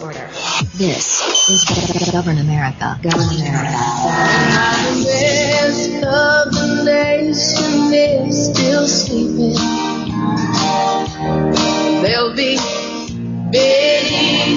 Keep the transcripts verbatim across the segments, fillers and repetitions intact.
order. This is Govern America. Govern America. The rest of the nation is still sleeping. They'll be bidding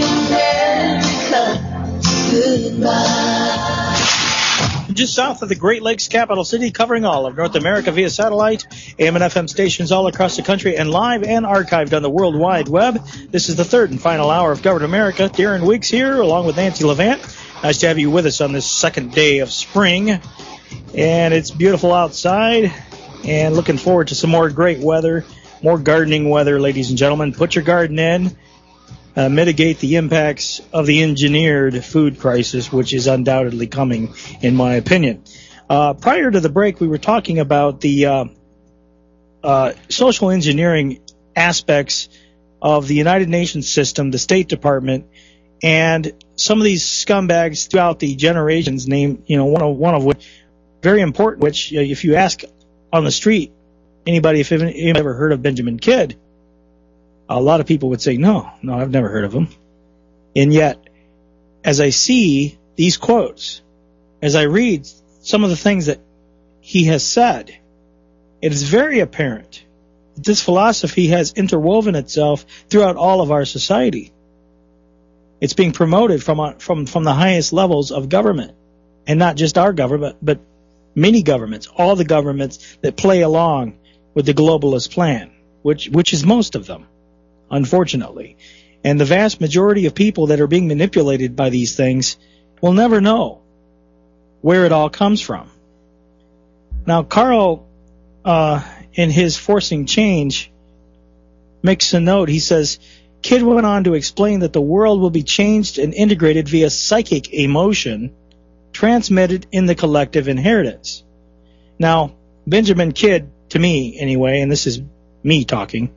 America goodbye. Just south of the Great Lakes capital city, covering all of North America via satellite, A M and F M stations all across the country, and live and archived on the World Wide Web. This is the third and final hour of Govern America. Darren Weeks here, along with Nancy Levant. Nice to have you with us on this second day of spring. And it's beautiful outside, and looking forward to some more great weather, more gardening weather, ladies and gentlemen. Put your garden in. Uh, mitigate the impacts of the engineered food crisis, which is undoubtedly coming, in my opinion. Uh, prior to the break, we were talking about the uh, uh, social engineering aspects of the United Nations system, the State Department, and some of these scumbags throughout the generations. Name, you know, one of one of which very important. Which, uh, if you ask on the street anybody if anybody ever heard of Benjamin Kidd, a lot of people would say, no, no, I've never heard of him. And yet, as I see these quotes, as I read some of the things that he has said, it is very apparent that this philosophy has interwoven itself throughout all of our society. It's being promoted from, from, from the highest levels of government, and not just our government, but many governments, all the governments that play along with the globalist plan, which, which is most of them, unfortunately. And the vast majority of people that are being manipulated by these things will never know where it all comes from. Now, Carl, uh, in his Forcing Change, makes a note. He says, Kidd went on to explain that the world will be changed and integrated via psychic emotion transmitted in the collective inheritance. Now, Benjamin Kidd, to me anyway, and this is me talking,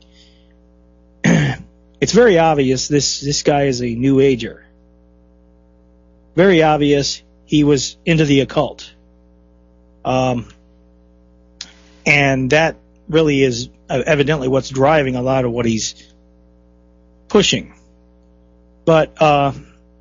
it's very obvious this, this guy is a New Ager. Very obvious he was into the occult. Um, and that really is evidently what's driving a lot of what he's pushing. But uh,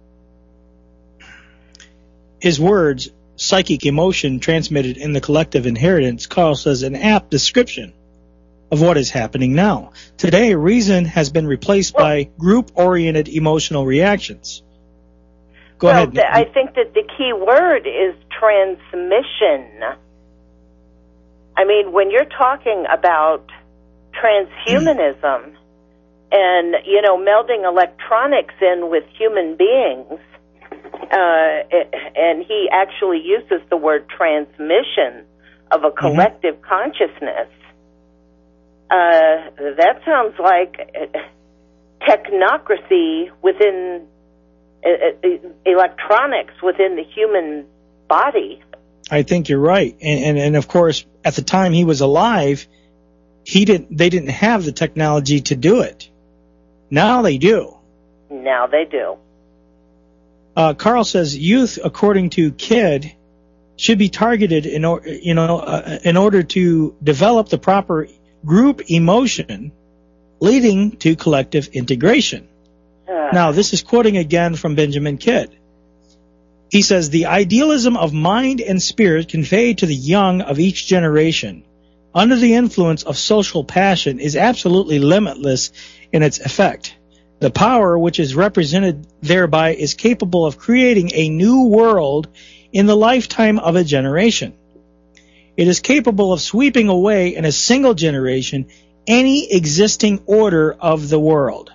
his words, psychic emotion transmitted in the collective inheritance, Carl says, an apt description of what is happening now. Today, reason has been replaced well, by group-oriented emotional reactions. Go well, ahead. The, I think that the key word is transmission. I mean, when you're talking about transhumanism mm. and, you know, melding electronics in with human beings, uh, and he actually uses the word transmission of a collective mm-hmm. consciousness, Uh, that sounds like technocracy within uh, electronics within the human body. I think you're right, and, and and of course, at the time he was alive, he didn't. They didn't have the technology to do it. Now they do. Now they do. Uh, Carl says youth, according to Kidd, should be targeted in order, you know, uh, in order to develop the proper group emotion leading to collective integration. Uh. Now, this is quoting again from Benjamin Kidd. He says, the idealism of mind and spirit conveyed to the young of each generation under the influence of social passion is absolutely limitless in its effect. The power which is represented thereby is capable of creating a new world in the lifetime of a generation. It is capable of sweeping away in a single generation any existing order of the world.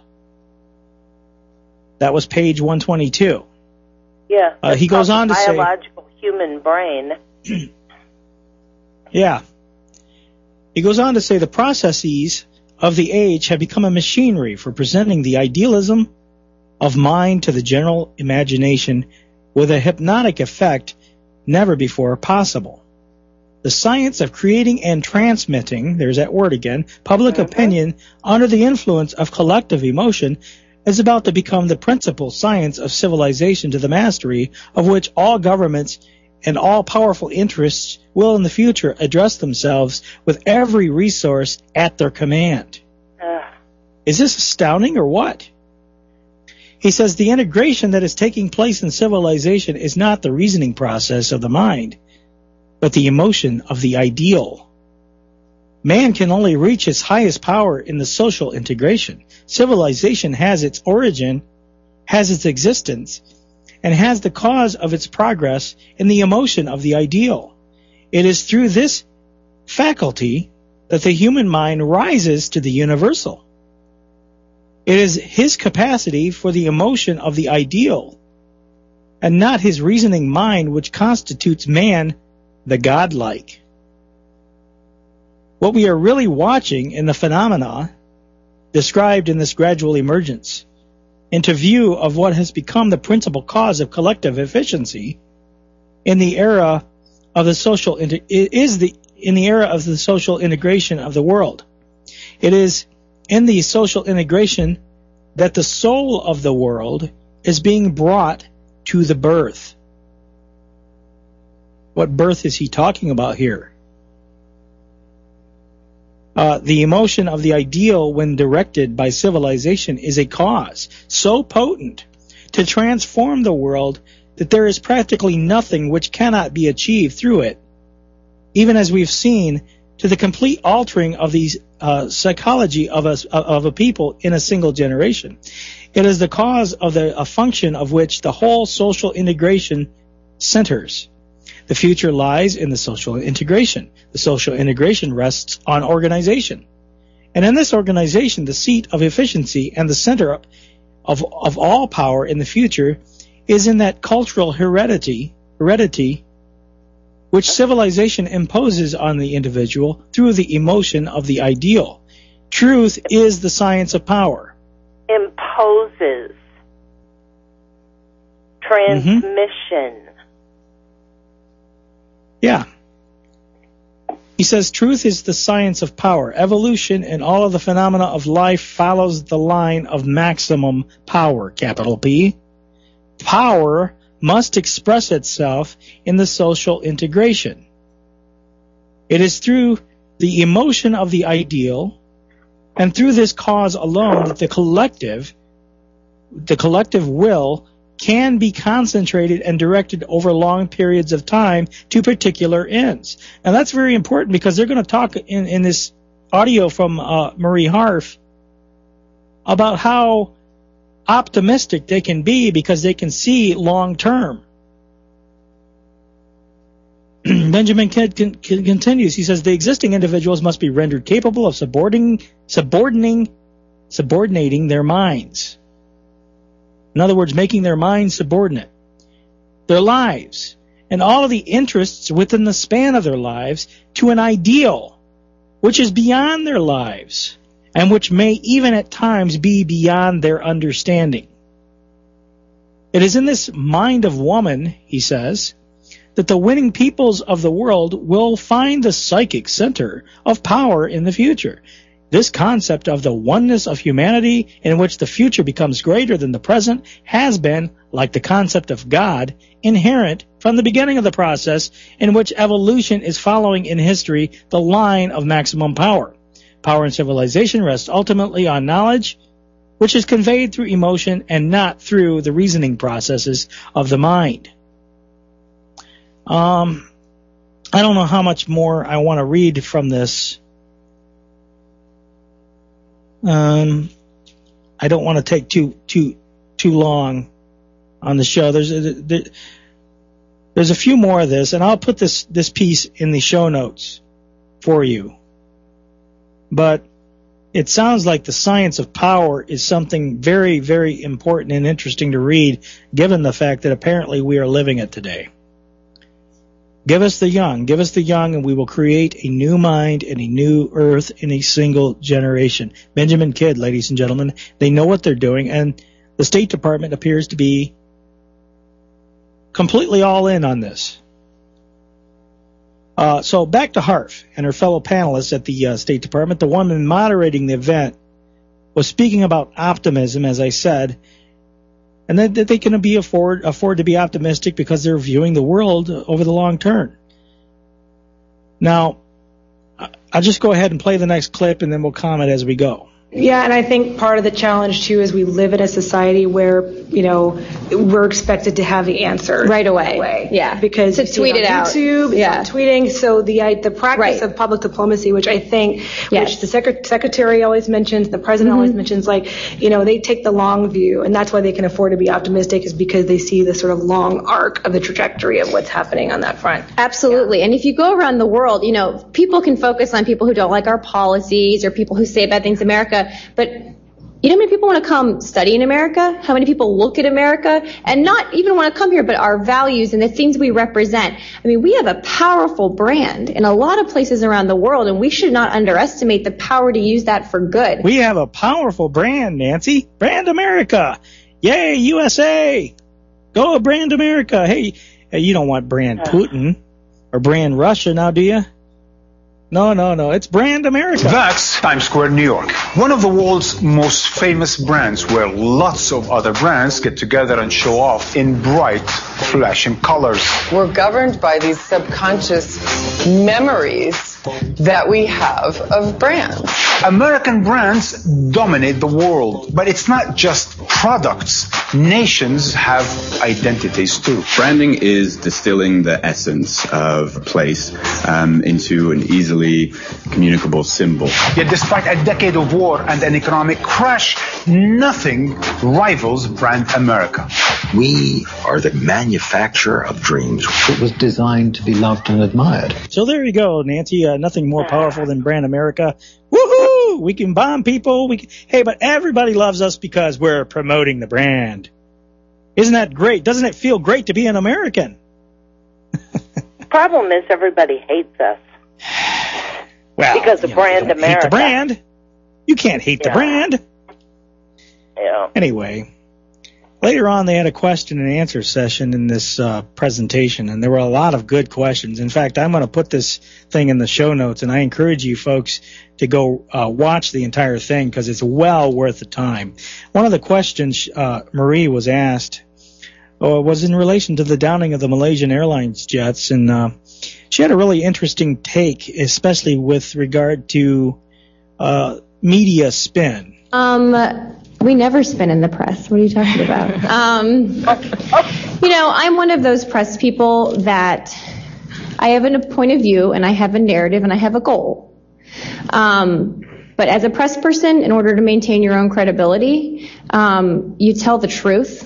That was page one twenty-two. Yeah. Uh, he goes on to say, biological human brain. Yeah. He goes on to say the processes of the age have become a machinery for presenting the idealism of mind to the general imagination with a hypnotic effect never before possible. The science of creating and transmitting, there's that word again, public mm-hmm. opinion under the influence of collective emotion is about to become the principal science of civilization, to the mastery of which all governments and all powerful interests will in the future address themselves with every resource at their command. Uh. Is this astounding or what? He says the integration that is taking place in civilization is not the reasoning process of the mind, but the emotion of the ideal. Man can only reach its highest power in the social integration. Civilization has its origin, has its existence, and has the cause of its progress in the emotion of the ideal. It is through this faculty that the human mind rises to the universal. It is his capacity for the emotion of the ideal, and not his reasoning mind, which constitutes man the godlike. What we are really watching in the phenomena described in this gradual emergence into view of what has become the principal cause of collective efficiency in the era of the social is the in the era of the social integration of the world. It is in the social integration that the soul of the world is being brought to the birth. What birth is he talking about here? Uh, the emotion of the ideal, when directed by civilization, is a cause so potent to transform the world that there is practically nothing which cannot be achieved through it, even as we've seen to the complete altering of the uh, psychology of a, of a people in a single generation. It is the cause of the a function of which the whole social integration centers. The future lies in the social integration. The social integration rests on organization. And in this organization, the seat of efficiency and the center of, of all power in the future is in that cultural heredity, heredity which civilization imposes on the individual through the emotion of the ideal. Truth is the science of power. Imposes. Transmission. Mm-hmm. Yeah. He says truth is the science of power. Evolution and all of the phenomena of life follows the line of maximum power, capital P. Power must express itself in the social integration. It is through the emotion of the ideal and through this cause alone that the collective, the collective will can be concentrated and directed over long periods of time to particular ends. And that's very important because they're going to talk in, in this audio from uh, Marie Harf about how optimistic they can be because they can see long term. Benjamin Kidd con- con- continues. He says the existing individuals must be rendered capable of subordinating, subordinating, subordinating their minds. In other words, making their minds subordinate. Their lives and all of the interests within the span of their lives to an ideal which is beyond their lives, and which may even at times be beyond their understanding. It is in this mind of woman, he says, that the winning peoples of the world will find the psychic center of power in the future. This concept of the oneness of humanity in which the future becomes greater than the present has been, like the concept of God, inherent from the beginning of the process in which evolution is following in history the line of maximum power. Power in civilization rests ultimately on knowledge, which is conveyed through emotion and not through the reasoning processes of the mind. Um, I don't know how much more I want to read from this. Um, I don't want to take too too too long on the show. There's a, there, there's a few more of this, and I'll put this this piece in the show notes for you. But it sounds like the science of power is something very, very important and interesting to read, given the fact that apparently we are living it today. Give us the young, give us the young, and we will create a new mind and a new earth in a single generation. Benjamin Kidd, ladies and gentlemen, they know what they're doing, and the State Department appears to be completely all in on this. Uh, so back to Harf and her fellow panelists at the uh, State Department. The woman moderating the event was speaking about optimism, as I said, and that, that they can be afford afford to be optimistic because they're viewing the world over the long term. Now, I'll just go ahead and play the next clip, and then we'll comment as we go. Yeah, and I think part of the challenge, too, is we live in a society where, you know, we're expected to have the answer right away. away. Yeah. Because to it's tweet it on out. YouTube, yeah. it's on tweeting. So the uh, the practice right. of public diplomacy, which I think, yes. which the sec- secretary always mentions, the president mm-hmm. always mentions, like, you know, they take the long view, and that's why they can afford to be optimistic, is because they see the sort of long arc of the trajectory of what's happening on that front. Absolutely. Yeah. And if you go around the world, you know, people can focus on people who don't like our policies or people who say bad things in America, but you know how many people want to come study in America? How many people look at America and not even want to come here, but our values and the things we represent? I mean, we have a powerful brand in a lot of places around the world, and we should not underestimate the power to use that for good. We have a powerful brand, Nancy. Brand America. Yay, U S A. Go Brand America. Hey, you don't want Brand Putin or Brand Russia now, do you? No, no, no. It's Brand America. That's Times Square, New York. One of the world's most famous brands, where lots of other brands get together and show off in bright, flashing colors. We're governed by these subconscious memories that we have of brands. American brands dominate the world, but it's not just products. Nations have identities too. Branding is distilling the essence of a place um, into an easily communicable symbol. Yet despite a decade of war and an economic crash, nothing rivals Brand America. We are the manufacturer of dreams. It was designed to be loved and admired. So there you go, Nancy. Uh, nothing more powerful than Brand America. Woohoo! We can bomb people. We can, hey, but everybody loves us because we're promoting the brand. Isn't that great? Doesn't it feel great to be an American? Problem is everybody hates us. Well, because of you know, Brand don't America. Hate the brand. You can't hate yeah. the brand. Yeah. Anyway, later on they had a question and answer session in this uh, presentation, and there were a lot of good questions. In fact, I'm going to put this thing in the show notes, and I encourage you folks to go uh, watch the entire thing because it's well worth the time. One of the questions uh, Marie was asked uh, was in relation to the downing of the Malaysian Airlines jets, and uh, she had a really interesting take, especially with regard to uh, media spin. Um... We never spin in the press. What are you talking about? Um, you know, I'm one of those press people that I have a point of view and I have a narrative and I have a goal. Um, but as a press person, in order to maintain your own credibility, um, you tell the truth.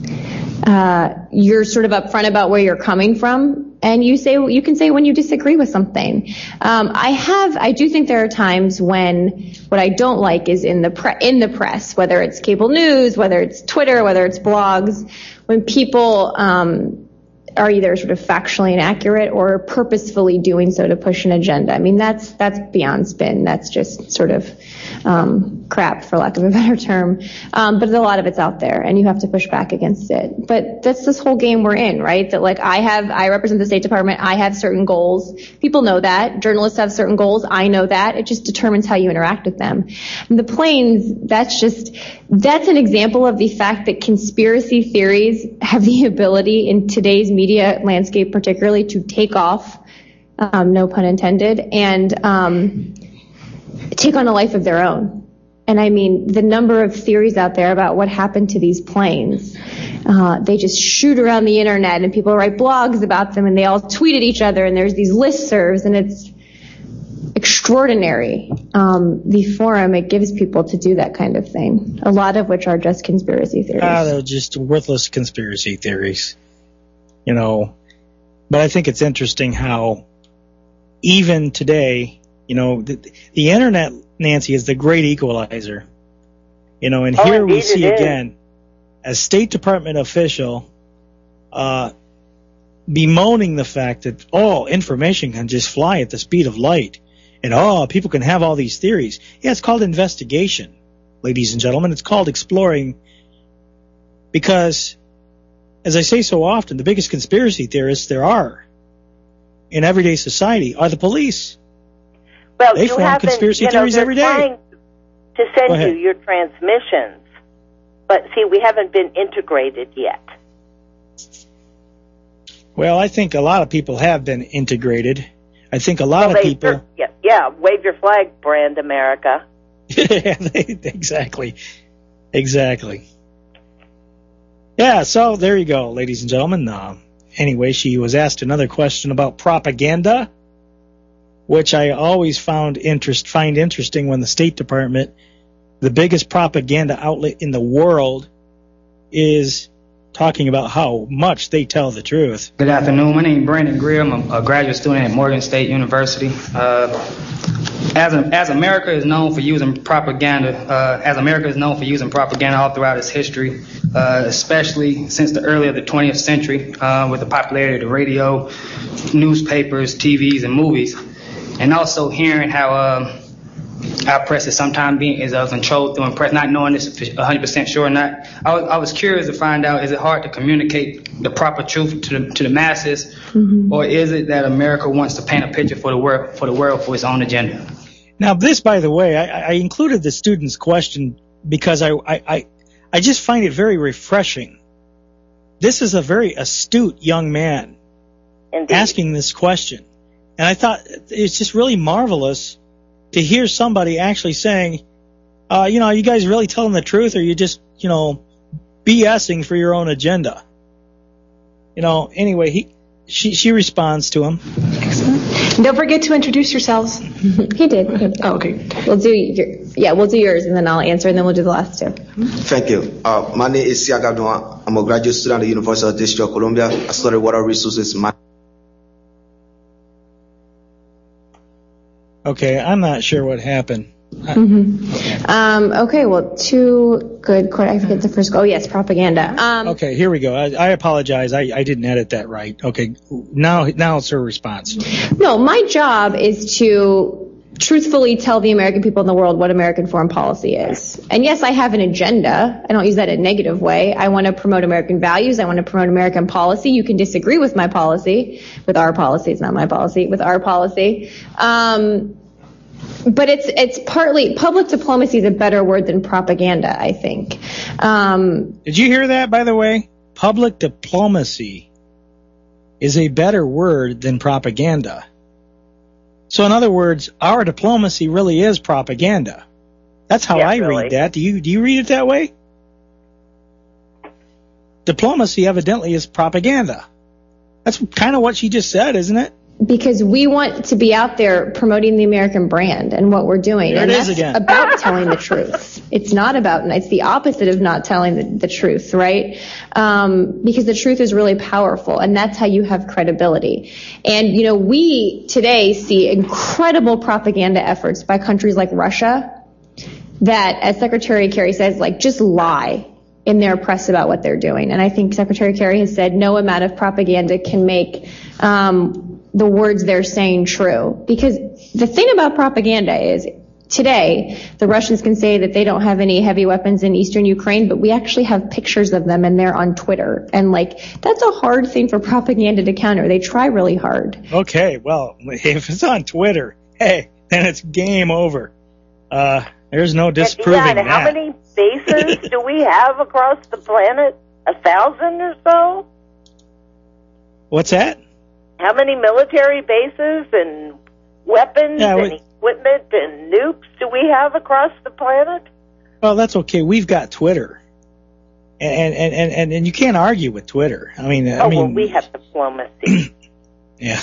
Uh, you're sort of upfront about where you're coming from, and you say you can say when you disagree with something. Um, I have, I do think there are times when what I don't like is in the pre- in the press, whether it's cable news, whether it's Twitter, whether it's blogs, when people um, are either sort of factually inaccurate or purposefully doing so to push an agenda. I mean, that's that's beyond spin. That's just sort of um, crap, for lack of a better term. Um, but a lot of it's out there, and you have to push back against it. But that's this whole game we're in, right? That like I have, I represent the State Department. I have certain goals. People know that. Journalists have certain goals. I know that. It just determines how you interact with them. And the planes, that's just, that's an example of the fact that conspiracy theories have the ability in today's media landscape, particularly, to take off, um, no pun intended, and um, take on a life of their own. And I mean, the number of theories out there about what happened to these planes, uh, they just shoot around the internet and people write blogs about them and they all tweet at each other and there's these listservs and it's extraordinary. Um, the forum it gives people to do that kind of thing, a lot of which are just conspiracy theories. Ah, they're just worthless conspiracy theories, you know. But I think it's interesting how even today, you know, the, the internet, Nancy, is the great equalizer. You know, and oh, here we see it again a State Department official uh, bemoaning the fact that, oh, information can just fly at the speed of light. And, oh, people can have all these theories. Yeah, it's called investigation, ladies and gentlemen. It's called exploring because, as I say so often, the biggest conspiracy theorists there are in everyday society are the police. Well, they you form conspiracy you know, theories every day. Trying to send you your transmissions, but see, we haven't been integrated yet. Well, I think a lot of people have been integrated. I think a lot well, of people. Yeah, yeah, wave your flag, Brand America. Exactly. Exactly. Yeah, so there you go, ladies and gentlemen. Uh, anyway, she was asked another question about propaganda, which I always found interest find interesting when the State Department, the biggest propaganda outlet in the world, is talking about how much they tell the truth. Good afternoon. My name is Brandon Greer. I'm a, a graduate student at Morgan State University. Uh, as, a, as America is known for using propaganda, uh, as America is known for using propaganda all throughout its history, uh, especially since the early of the twentieth century, uh, with the popularity of the radio, newspapers, T Vs, and movies, and also hearing how uh, our press is sometimes being is uh, controlled through press, not knowing this one hundred percent sure or not. I was, I was curious to find out, is it hard to communicate the proper truth to the, to the masses, mm-hmm. or is it that America wants to paint a picture for the world for the world for its own agenda? Now, this, by the way, I, I included the student's question because I, I, I, I just find it very refreshing. This is a very astute young man Indeed. asking this question. And I thought it's just really marvelous to hear somebody actually saying, uh, you know, are you guys really telling the truth, or are you just, you know, BSing for your own agenda? You know, anyway, he, she, she responds to him. Excellent. Don't forget to introduce yourselves. He did. Oh, okay. We'll do your, yeah, we'll do yours, and then I'll answer, and then we'll do the last two. Thank you. Uh, my name is Siaga Abdouan. I'm a graduate student at the University of the District of Columbia. I studied water resources. Okay, I'm not sure what happened. Mm-hmm. Um, okay, well, two good. I forget the first. Oh, yes, propaganda. Um, okay, here we go. I, I apologize. I, I didn't edit that right. Okay, now now it's her response. No, my job is to truthfully tell the American people in the world what American foreign policy is. And yes, I have an agenda. I don't use that in a negative way. I want to promote American values. I want to promote American policy. You can disagree with my policy, with our policy. It's not my policy, with our policy. Um, But it's it's partly, public diplomacy is a better word than propaganda, I think. Um, Did you hear that, by the way? Public diplomacy is a better word than propaganda. So in other words, our diplomacy really is propaganda. That's how yeah, I really. read that. Do you do you read it that way? Diplomacy evidently is propaganda. That's kind of what she just said, isn't it? Because we want to be out there promoting the American brand and what we're doing. There and it is that's again. about telling the truth. It's not about, it's the opposite of not telling the, the truth, right? Um, because the truth is really powerful, and that's how you have credibility. And, you know, we today see incredible propaganda efforts by countries like Russia that, as Secretary Kerry says, like, just lie in their press about what they're doing. And I think Secretary Kerry has said no amount of propaganda can make um, the words they're saying true. Because the thing about propaganda is, today, the Russians can say that they don't have any heavy weapons in eastern Ukraine, but we actually have pictures of them, and they're on Twitter. And, like, that's a hard thing for propaganda to counter. They try really hard. Okay, well, if it's on Twitter, hey, then it's game over. Uh, there's no disproving yeah, and that. How many bases do we have across the planet? A thousand or so? What's that? How many military bases and weapons Yeah, we- and equipment and nukes do we have across the planet? Well, that's okay. We've got Twitter. And and, and, and, and you can't argue with Twitter. I mean, oh, I mean, well, we have diplomacy. yeah.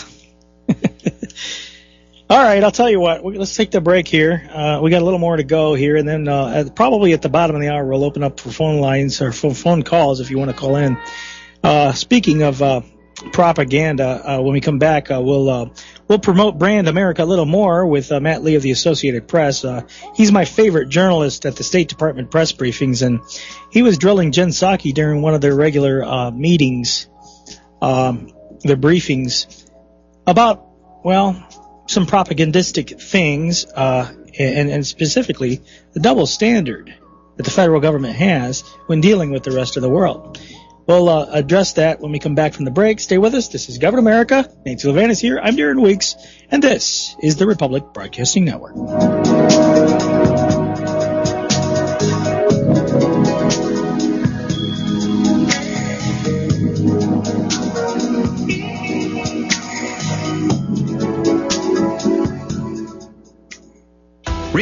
All right, I'll tell you what. Let's take the break here. Uh, we got a little more to go here, and then uh, at, probably at the bottom of the hour, we'll open up for phone lines or for phone calls if you want to call in. Uh, speaking of uh, propaganda, uh, when we come back, uh, we'll uh, we'll promote Brand America a little more with uh, Matt Lee of the Associated Press. Uh, he's my favorite journalist at the State Department press briefings, and he was drilling Jen Psaki during one of their regular uh, meetings, um, their briefings, about, well, some propagandistic things, uh, and, and specifically the double standard that the federal government has when dealing with the rest of the world. We'll uh, address that when we come back from the break. Stay with us. This is Government America. Nancy Levan is here. I'm Darren Weeks, and this is the Republic Broadcasting Network.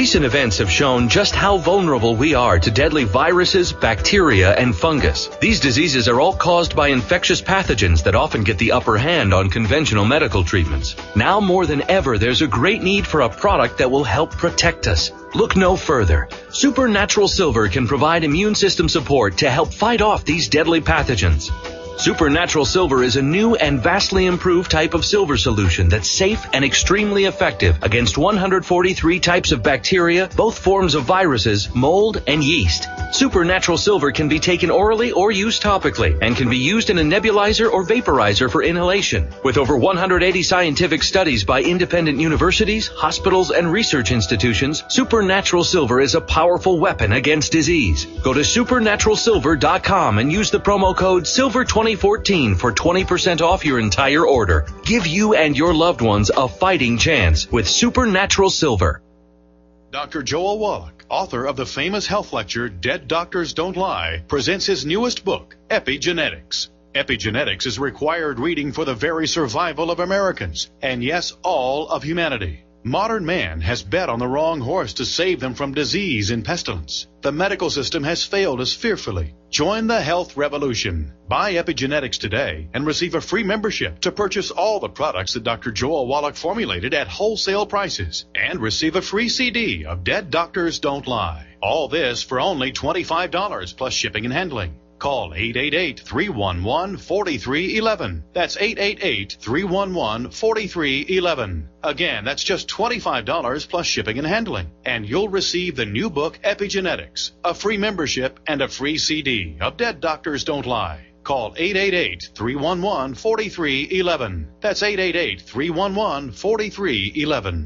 Recent events have shown just how vulnerable we are to deadly viruses, bacteria, and fungus. These diseases are all caused by infectious pathogens that often get the upper hand on conventional medical treatments. Now more than ever, there's a great need for a product that will help protect us. Look no further. Supernatural Silver can provide immune system support to help fight off these deadly pathogens. Supernatural Silver is a new and vastly improved type of silver solution that's safe and extremely effective against one hundred forty-three types of bacteria, both forms of viruses, mold, and yeast. Supernatural Silver can be taken orally or used topically and can be used in a nebulizer or vaporizer for inhalation. With over one hundred eighty scientific studies by independent universities, hospitals, and research institutions, Supernatural Silver is a powerful weapon against disease. Go to supernatural silver dot com and use the promo code silver twenty fourteen for twenty percent off your entire order. Give you and your loved ones a fighting chance with Supernatural Silver. Doctor Joel Wallach, author of the famous health lecture Dead Doctors Don't Lie, presents his newest book, Epigenetics. Epigenetics is required reading for the very survival of Americans, and yes, all of humanity. Modern man has bet on the wrong horse to save them from disease and pestilence. The medical system has failed us fearfully. Join the health revolution. Buy Epigenetics today and receive a free membership to purchase all the products that Doctor Joel Wallach formulated at wholesale prices and receive a free C D of Dead Doctors Don't Lie. All this for only twenty-five dollars plus shipping and handling. Call eight eight eight, three one one, four three one one. That's eight eight eight, three one one, four three one one. Again, that's just twenty-five dollars plus shipping and handling. And you'll receive the new book Epigenetics, a free membership, and a free C D of Dead Doctors Don't Lie. Call eight eight eight, three one one, four three one one. That's eight eight eight, three one one, four three one one.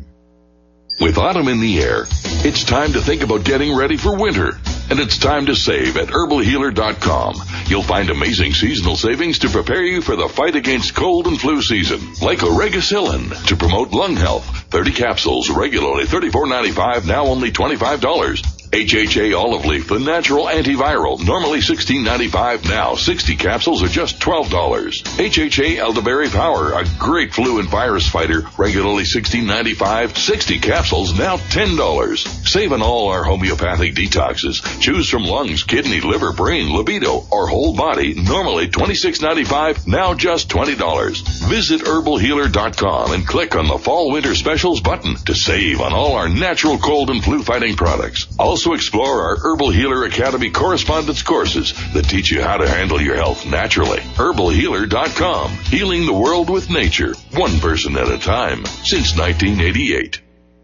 With autumn in the air, it's time to think about getting ready for winter. And it's time to save at herbal healer dot com. You'll find amazing seasonal savings to prepare you for the fight against cold and flu season. Like Oregacillin to promote lung health. thirty capsules, regularly thirty-four ninety-five, now only twenty-five dollars. H H A Olive Leaf, the natural antiviral, normally sixteen ninety-five, now sixty capsules are just twelve dollars. H H A Elderberry Power, a great flu and virus fighter, regularly sixteen ninety-five, sixty capsules, now ten dollars. Save on all our homeopathic detoxes. Choose from lungs, kidney, liver, brain, libido, or whole body, normally twenty-six ninety-five, now just twenty dollars. Visit herbal healer dot com and click on the Fall Winter Specials button to save on all our natural cold and flu fighting products. Also explore our Herbal Healer Academy correspondence courses that teach you how to handle your health naturally. herbal healer dot com. Healing the world with nature, one person at a time, since nineteen eighty-eight.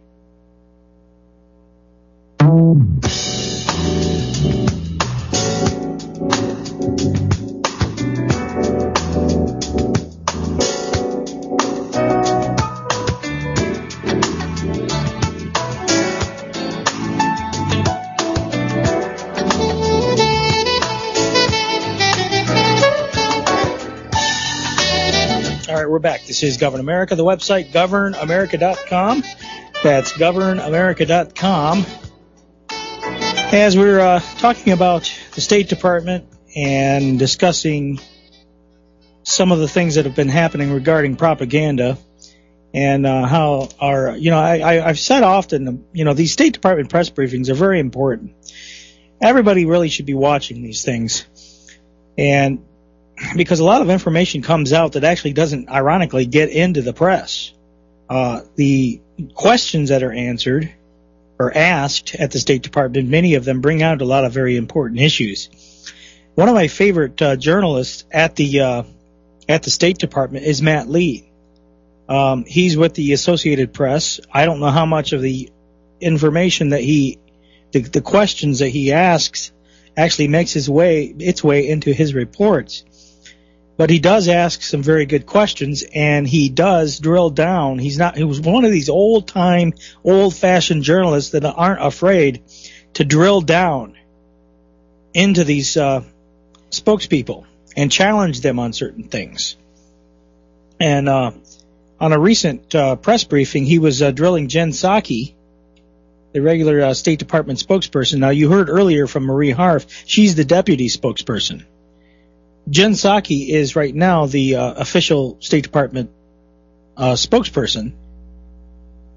We're back. This is Govern America. The website, govern america dot com. That's govern america dot com. As we're uh, talking about the State Department and discussing some of the things that have been happening regarding propaganda and uh, how our, you know, I, I, I've said often, you know, these State Department press briefings are very important. Everybody really should be watching these things. And because a lot of information comes out that actually doesn't, ironically, get into the press. Uh, the questions that are answered or asked at the State Department, many of them bring out a lot of very important issues. One of my favorite uh, journalists at the uh, at the State Department is Matt Lee. Um, he's with the Associated Press. I don't know how much of the information that he, the, the questions that he asks, actually makes his way its way into his reports. But he does ask some very good questions, and he does drill down. He's not, he was one of these old-time, old-fashioned journalists that aren't afraid to drill down into these uh, spokespeople and challenge them on certain things. And uh, on a recent uh, press briefing, he was uh, drilling Jen Psaki, the regular uh, State Department spokesperson. Now, you heard earlier from Marie Harf, she's the deputy spokesperson. Jen Psaki is right now the uh, official State Department uh, spokesperson,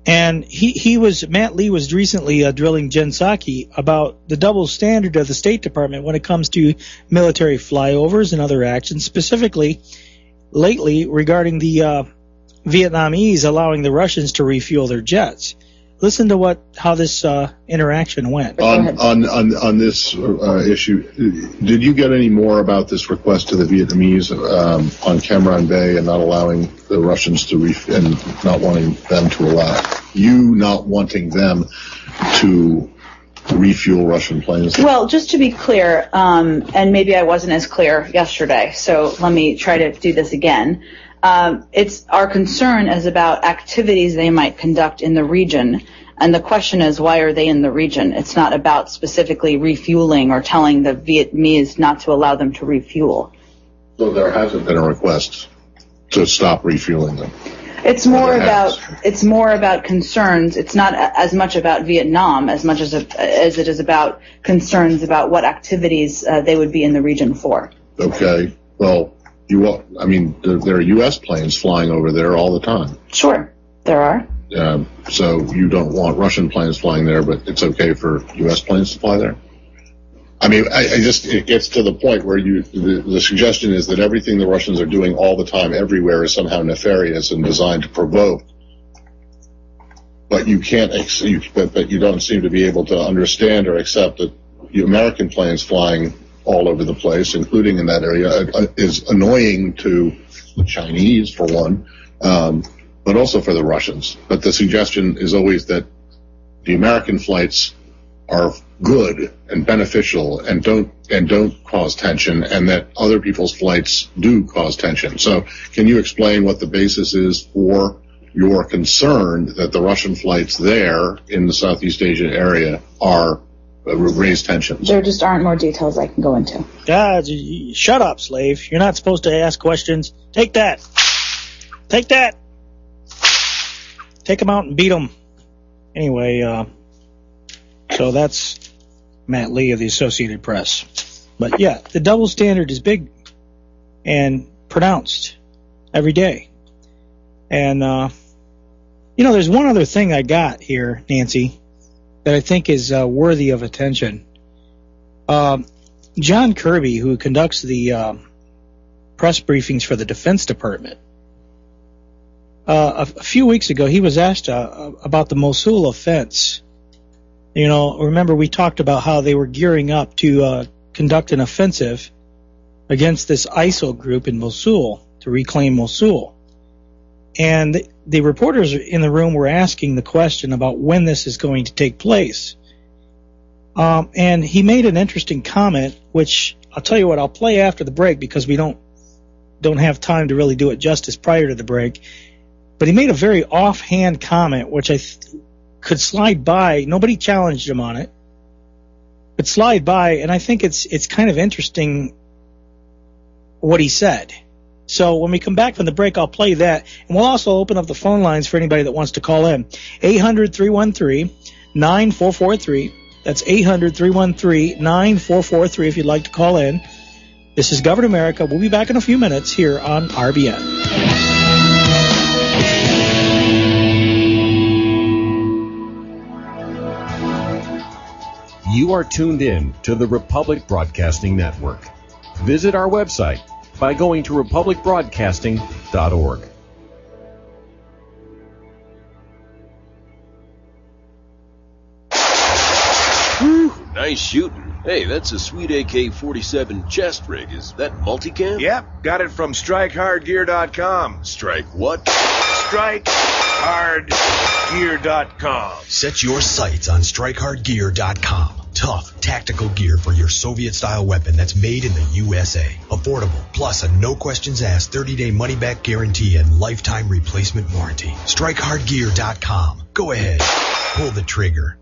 And he, he was, Matt Lee was recently uh, drilling Jen Psaki about the double standard of the State Department when it comes to military flyovers and other actions, specifically lately regarding the uh, Vietnamese allowing the Russians to refuel their jets. Listen to what how this uh, interaction went. On on on, on this uh, issue, did you get any more about this request to the Vietnamese um, on Cam Ranh Bay and not allowing the Russians to ref- and not wanting them to allow you not wanting them to refuel Russian planes? Well, just to be clear, um, and maybe I wasn't as clear yesterday, so let me try to do this again. Um, it's our concern is about activities they might conduct in the region, and the question is, why are they in the region? It's not about specifically refueling or telling the Vietnamese not to allow them to refuel. So there hasn't been a request to stop refueling them. It's more about it's more about concerns. It's not as much about Vietnam as much as as it is about concerns about what activities uh, they would be in the region for. Okay. Well. You, I mean, there, there are U S planes flying over there all the time. Sure, there are. Um, so you don't want Russian planes flying there, but it's okay for U S planes to fly there? I mean, I, I just, it gets to the point where you, the, the suggestion is that everything the Russians are doing all the time, everywhere, is somehow nefarious and designed to provoke. But you can't, you, but, but you don't seem to be able to understand or accept that the American planes flying all over the place, including in that area, uh, is annoying to the Chinese, for one, um, but also for the Russians. But the suggestion is always that the American flights are good and beneficial and don't and don't cause tension, and that other people's flights do cause tension. So can you explain what the basis is for your concern that the Russian flights there in the Southeast Asia area are raise tensions? There just aren't more details I can go into. God, shut up, slave. You're not supposed to ask questions. Take that. Take that. Take them out and beat them. Anyway, uh, so that's Matt Lee of the Associated Press. But yeah, the double standard is big and pronounced every day. And, uh, you know, there's one other thing I got here, Nancy, that I think is uh, worthy of attention. Um, John Kirby, who conducts the uh, press briefings for the Defense Department, uh, a, a few weeks ago he was asked uh, about the Mosul offense. You know, remember we talked about how they were gearing up to uh, conduct an offensive against this ISIL group in Mosul to reclaim Mosul. And the, the reporters in the room were asking the question about when this is going to take place. Um, and he made an interesting comment, which I'll tell you what, I'll play after the break because we don't don't have time to really do it justice prior to the break. But he made a very offhand comment, which I th- could slide by. Nobody challenged him on it, but slide by. And I think it's it's kind of interesting what he said. So when we come back from the break, I'll play that. And we'll also open up the phone lines for anybody that wants to call in. eight hundred, three one three, nine four four three. That's eight hundred, three one three, nine four four three if you'd like to call in. This is Govern America. We'll be back in a few minutes here on R B N. You are tuned in to the Republic Broadcasting Network. Visit our website by going to republic broadcasting dot org. Whew, nice shooting. Hey, that's a sweet A K forty-seven chest rig. Is that multicam? Yep, got it from strike hard gear dot com. Strike what? strike hard gear dot com. Set your sights on strike hard gear dot com. Tough, tactical gear for your Soviet-style weapon that's made in the U S A. Affordable, plus a no-questions-asked thirty-day money-back guarantee and lifetime replacement warranty. strike hard gear dot com. Go ahead. Pull the trigger.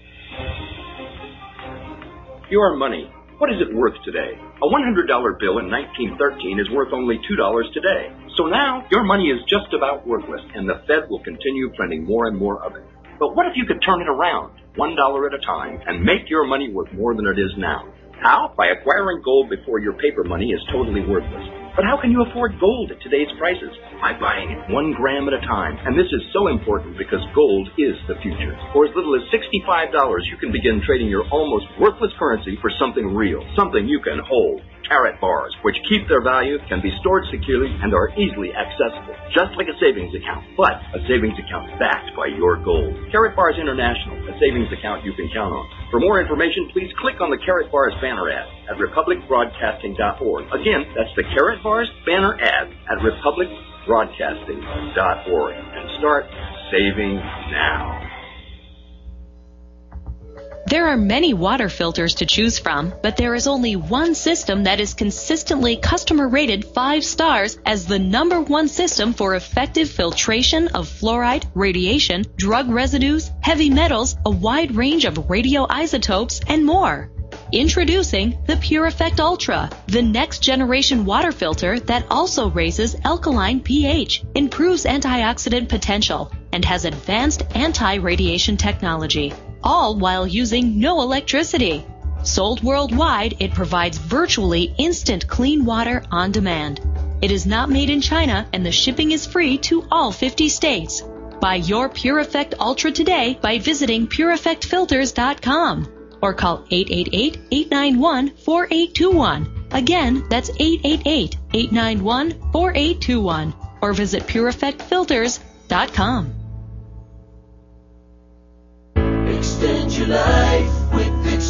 Your money. What is it worth today? A one hundred dollar bill in nineteen thirteen is worth only two dollars today. So now, your money is just about worthless, and the Fed will continue printing more and more of it. But what if you could turn it around, one dollar at a time, and make your money worth more than it is now? How? By acquiring gold before your paper money is totally worthless. But how can you afford gold at today's prices? By buying it one gram at a time. And this is so important because gold is the future. For as little as sixty-five dollars, you can begin trading your almost worthless currency for something real, something you can hold. Carrot bars, which keep their value, can be stored securely, and are easily accessible, just like a savings account, but a savings account backed by your gold. Carrot Bars International, a savings account you can count on. For more information, please click on the Carrot Bars banner ad at republic broadcasting dot org. Again, that's the Carrot Bars banner ad at republic broadcasting dot org. And start saving now. There are many water filters to choose from, but there is only one system that is consistently customer rated five stars as the number one system for effective filtration of fluoride, radiation, drug residues, heavy metals, a wide range of radioisotopes, and more. Introducing the Pure Effect Ultra, the next generation water filter that also raises alkaline pH, improves antioxidant potential, and has advanced anti-radiation technology, all while using no electricity. Sold worldwide, it provides virtually instant clean water on demand. It is not made in China, and the shipping is free to all fifty states. Buy your Pure Effect Ultra today by visiting pure effect filters dot com or call eight eight eight, eight nine one, four eight two one. Again, that's eight eight eight, eight nine one, four eight two one or visit pure effect filters dot com. Extend your life with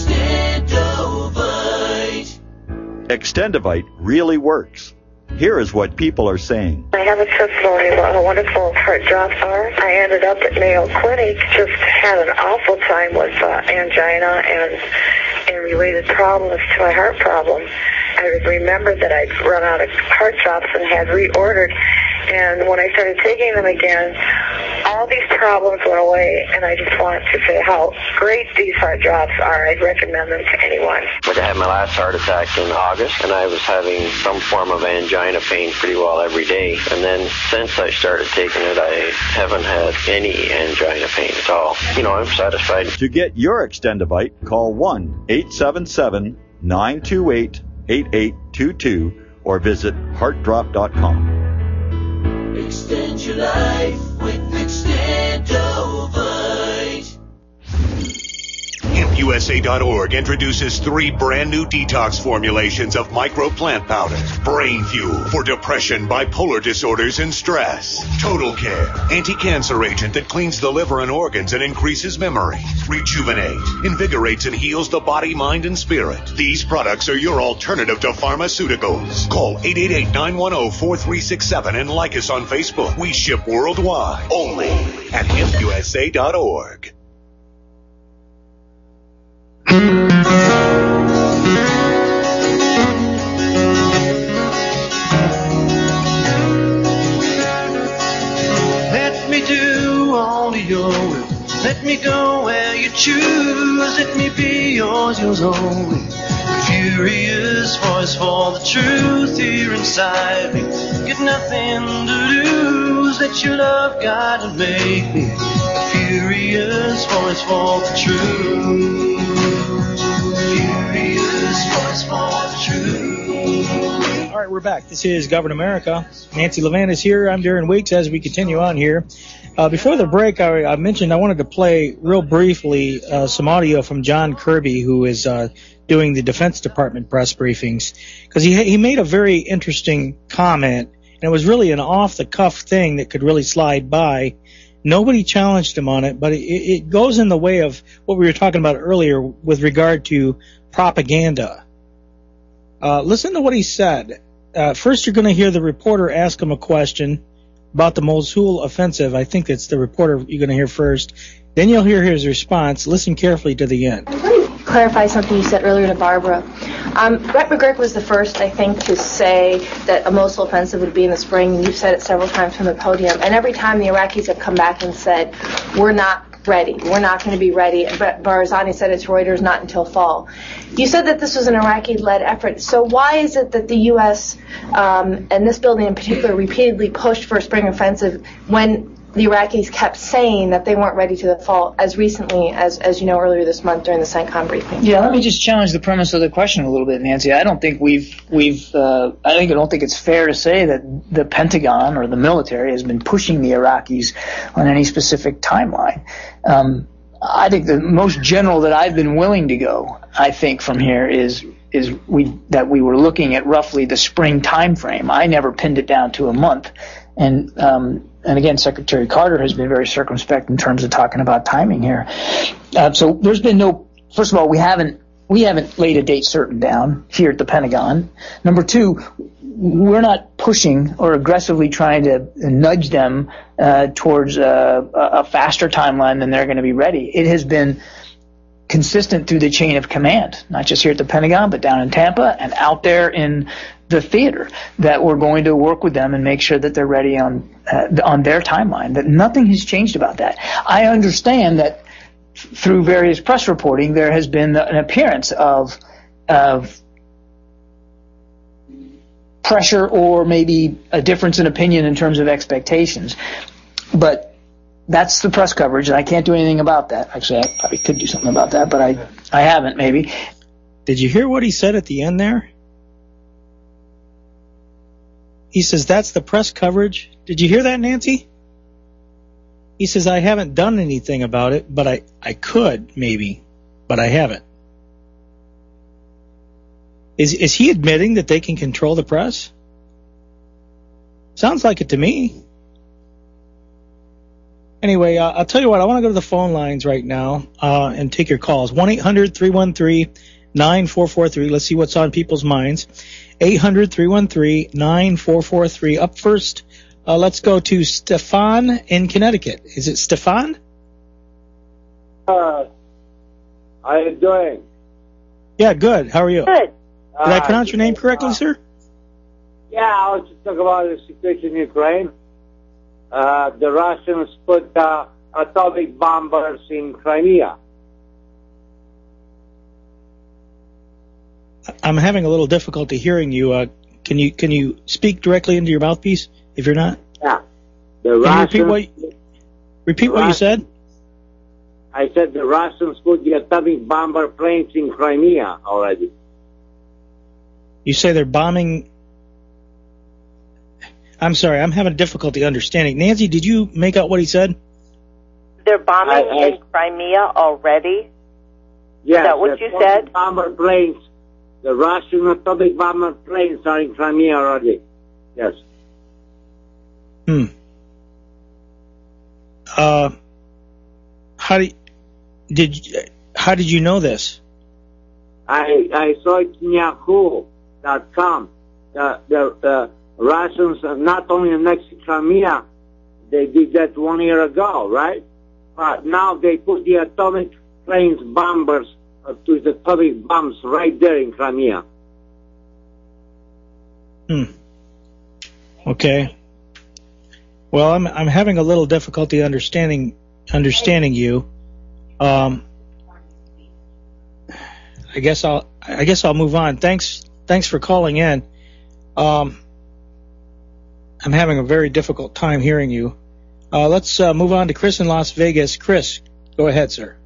Extendovite. Extendovite really works. Here is what people are saying. I have a testimony about how wonderful heart drops are. I ended up at Mayo Clinic, just had an awful time with uh, angina and, and related problems to my heart problem. I remembered that I'd run out of heart drops and had reordered. And when I started taking them again, all these problems went away, and I just want to say how great these heart drops are. I'd recommend them to anyone. I had my last heart attack in August, and I was having some form of angina pain pretty well every day. And then since I started taking it, I haven't had any angina pain at all. You know, I'm satisfied. To get your Extendovite, call one eight seven seven, nine two eight, eight eight two two or visit heart drop dot com. Extend your life with Extendovite. hemp u s a dot org introduces three brand new detox formulations of micro plant powder. Brain Fuel for depression, bipolar disorders, and stress. Total Care, anti-cancer agent that cleans the liver and organs and increases memory. Rejuvenate, invigorates and heals the body, mind, and spirit. These products are your alternative to pharmaceuticals. Call eight eight eight, nine one zero, four three six seven and like us on Facebook. We ship worldwide. Only at hemp u s a dot org. Let me do all of your will. Let me go where you choose. Let me be yours, yours only. Furious voice for the truth here inside me. Get nothing to lose. Let your love guide and make me a furious voice for the truth. Furious voice for the truth. All right, we're back. This is Govern America. Nancy Levan is here. I'm Darren Weeks as we continue on here. Uh, before the break, I, I mentioned I wanted to play real briefly uh, some audio from John Kirby, who is uh, doing the Defense Department press briefings, because he he made a very interesting comment, and it was really an off-the-cuff thing that could really slide by. Nobody challenged him on it, but it, it goes in the way of what we were talking about earlier with regard to propaganda. Uh, listen to what he said. Uh, first, you're going to hear the reporter ask him a question about the Mosul offensive. I think it's the reporter you're going to hear first. Then you'll hear his response. Listen carefully to the end. Clarify something you said earlier to Barbara. Um, Brett McGurk was the first, I think, to say that a Mosul offensive would be in the spring. You've said it several times from the podium. And every time the Iraqis have come back and said, we're not ready. We're not going to be ready. But Barzani said it's Reuters, not until fall. You said that this was an Iraqi-led effort. So why is it that the U S, um, and this building in particular, repeatedly pushed for a spring offensive when the Iraqis kept saying that they weren't ready to the fall as recently as, as you know, earlier this month during the CENTCOM briefing. Yeah, let me just challenge the premise of the question a little bit, Nancy. I don't think we've, we've, uh, I think I don't think it's fair to say that the Pentagon or the military has been pushing the Iraqis on any specific timeline. Um, I think the most general that I've been willing to go, I think, from here is is we that we were looking at roughly the spring time frame. I never pinned it down to a month, and um, and again, Secretary Carter has been very circumspect in terms of talking about timing here. Uh, so there's been no. First of all, we haven't we haven't laid a date certain down here at the Pentagon. Number two, we're not pushing or aggressively trying to nudge them uh, towards uh, a faster timeline than they're going to be ready. It has been consistent through the chain of command, not just here at the Pentagon, but down in Tampa and out there in the theater, that we're going to work with them and make sure that they're ready on uh, on their timeline, that nothing has changed about that. I understand that through various press reporting, there has been an appearance of of pressure or maybe a difference in opinion in terms of expectations. But that's the press coverage, and I can't do anything about that. Actually, I probably could do something about that, but I, I haven't, maybe. Did you hear what he said at the end there? He says, that's the press coverage. Did you hear that, Nancy? He says, I haven't done anything about it, but I, I could, maybe, but I haven't. Is is he admitting that they can control the press? Sounds like it to me. Anyway, uh, I'll tell you what, I want to go to the phone lines right now uh, and take your calls. one eight hundred three one three nine four four three. Let's see what's on people's minds. eight hundred three one three nine four four three. Up first, uh, let's go to Stefan in Connecticut. Is it Stefan? Uh, how are you doing? Yeah, good. How are you? Good. Did I pronounce your name correctly, sir? Yeah, I was just talking about the situation in Ukraine. Uh, the Russians put uh, atomic bombers in Crimea. I'm having a little difficulty hearing you. Uh, can you can you speak directly into your mouthpiece if you're not? Yeah. The Can Russians, you repeat what, repeat what you said? I said the Russians put the atomic bomber planes in Crimea already. You say they're bombing. I'm sorry, I'm having difficulty understanding. Nancy, did you make out what he said? They're bombing I- I- in Crimea already? Yes, Is that what the you atomic said? bomber planes, the Russian atomic bomber planes are in Crimea already. Yes. Hmm. Uh, how did did you, how did you know this? I I saw it in Yahoo dot com. The the the Russians are not only next to Crimea, they did that one year ago, right? But now they put the atomic planes bombers uh, to the atomic bombs right there in Crimea. Hmm. Okay. Well, I'm I'm having a little difficulty understanding understanding you. Um. I guess I'll I guess I'll move on. Thanks thanks for calling in. Um. I'm having a very difficult time hearing you. Uh, let's uh, move on to Chris in Las Vegas. Chris, go ahead, sir.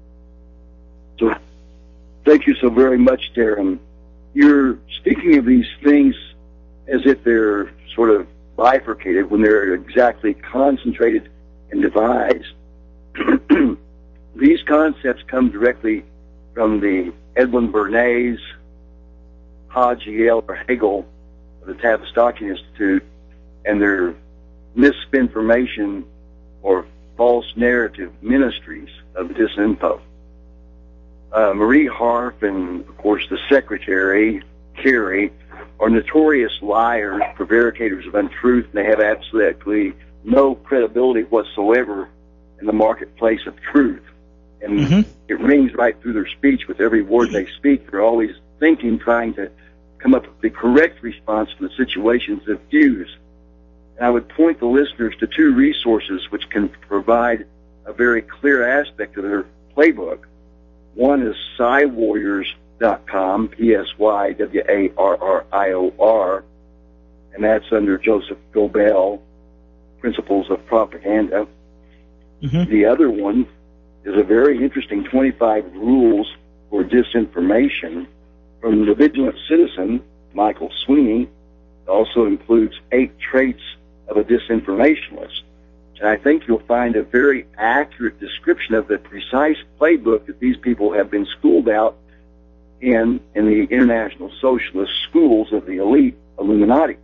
Thank you so very much, Darren. You're speaking of these things as if they're sort of bifurcated when they're exactly concentrated and devised. These concepts come directly from the Edwin Bernays, Haji L. Hegel of the Tavistock Institute, and their misinformation or false narrative ministries of disinfo. Uh, Marie Harf and, of course, the secretary, Kerry, are notorious liars, prevaricators of untruth, and they have absolutely no credibility whatsoever in the marketplace of truth. And mm-hmm. it rings right through their speech with every word they speak. They're always thinking, trying to come up with the correct response to the situations they fuse. And I would point the listeners to two resources which can provide a very clear aspect of their playbook. One is Psy Warriors dot com, P S Y W A R R I O R, and that's under Joseph Gobel. principles of propaganda. Mm-hmm. The other one is a very interesting twenty-five rules for disinformation from the Vigilant Citizen, Michael Sweeney. It also includes eight traits of a disinformationalist. And I think you'll find a very accurate description of the precise playbook that these people have been schooled out in in the international socialist schools of the elite Illuminati.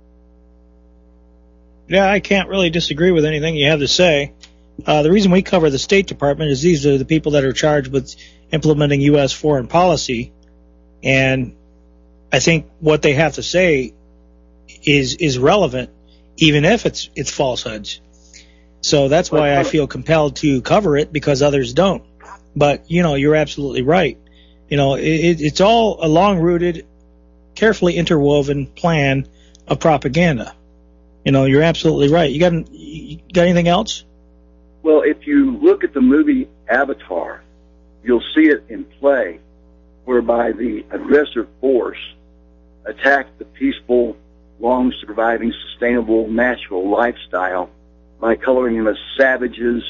Yeah, I can't really disagree with anything you have to say. Uh, the reason we cover the State Department is these are the people that are charged with implementing U S foreign policy, and I think what they have to say is is relevant, even if it's it's falsehoods. So that's why I feel compelled to cover it, because others don't. But, you know, you're absolutely right. You know, it, it's all a long-rooted, carefully interwoven plan of propaganda. You know, you're absolutely right. You got, you got anything else? Well, if you look at the movie Avatar, you'll see it in play, whereby the aggressive force attacked the peaceful, long-surviving, sustainable, natural lifestyle by coloring them as savages,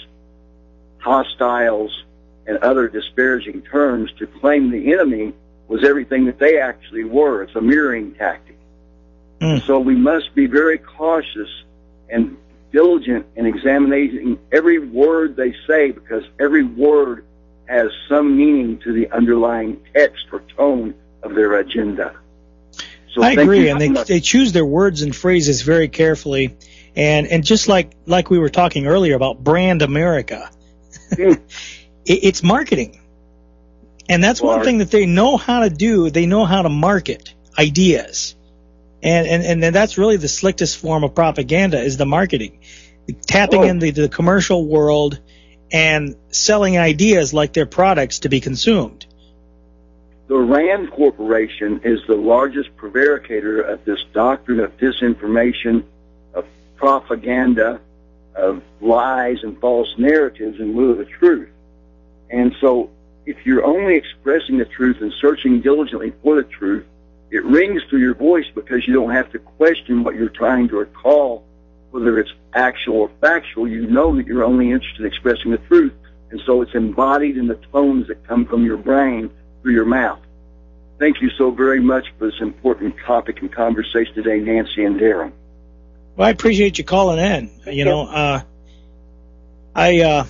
hostiles, and other disparaging terms to claim the enemy was everything that they actually were. It's a mirroring tactic. Mm. So we must be very cautious and diligent in examining every word they say, because every word has some meaning to the underlying text or tone of their agenda. So I agree, and they they choose their words and phrases very carefully, and and just like like we were talking earlier about brand America, mm. it, it's marketing, and that's well, one thing that they know how to do. They know how to market ideas, and and and that's really the slickest form of propaganda is the marketing, tapping oh. into the commercial world and selling ideas like they're products to be consumed. The RAND Corporation is the largest prevaricator of this doctrine of disinformation, of propaganda, of lies and false narratives in lieu of the truth. And so if you're only expressing the truth and searching diligently for the truth, it rings through your voice because you don't have to question what you're trying to recall, whether it's actual or factual. You know that you're only interested in expressing the truth, and so it's embodied in the tones that come from your brain through your mouth. Thank you so very much for this important topic and conversation today, Nancy and Darren. Well, I appreciate you calling in. You know, uh, I uh,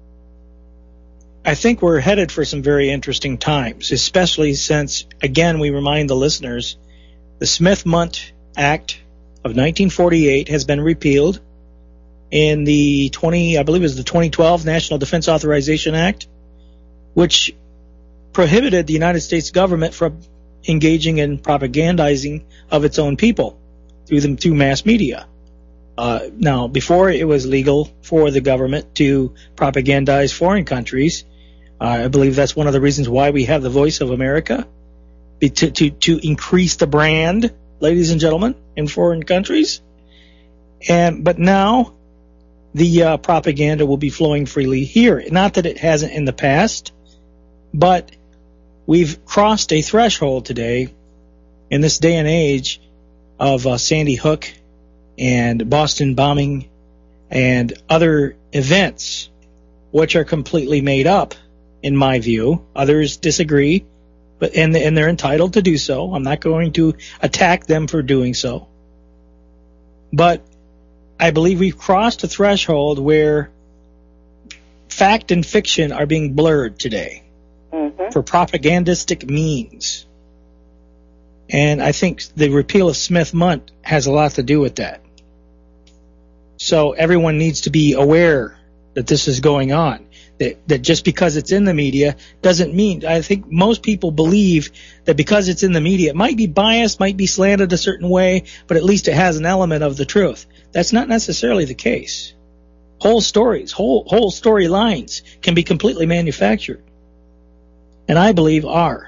I think we're headed for some very interesting times, especially since, again, we remind the listeners, the Smith-Mundt Act of nineteen forty-eight has been repealed in the twenty, I believe it was the twenty twelve National Defense Authorization Act, which prohibited the United States government from engaging in propagandizing of its own people through them through mass media. Uh, now, before it was legal for the government to propagandize foreign countries, uh, I believe that's one of the reasons why we have the Voice of America, to to, to increase the brand, ladies and gentlemen, in foreign countries. And but now the uh, propaganda will be flowing freely here. Not that it hasn't in the past, but we've crossed a threshold today in this day and age of uh, Sandy Hook and Boston bombing and other events, which are completely made up, in my view. Others disagree, but and, and they're entitled to do so. I'm not going to attack them for doing so. But I believe we've crossed a threshold where fact and fiction are being blurred today. Mm-hmm. For propagandistic means. And I think the repeal of Smith-Mundt has a lot to do with that. So everyone needs to be aware that this is going on. That, that just because it's in the media doesn't mean, I think most people believe that because it's in the media, it might be biased, might be slanted a certain way, but at least it has an element of the truth. That's not necessarily the case. Whole stories, whole, whole storylines can be completely manufactured. And I believe are.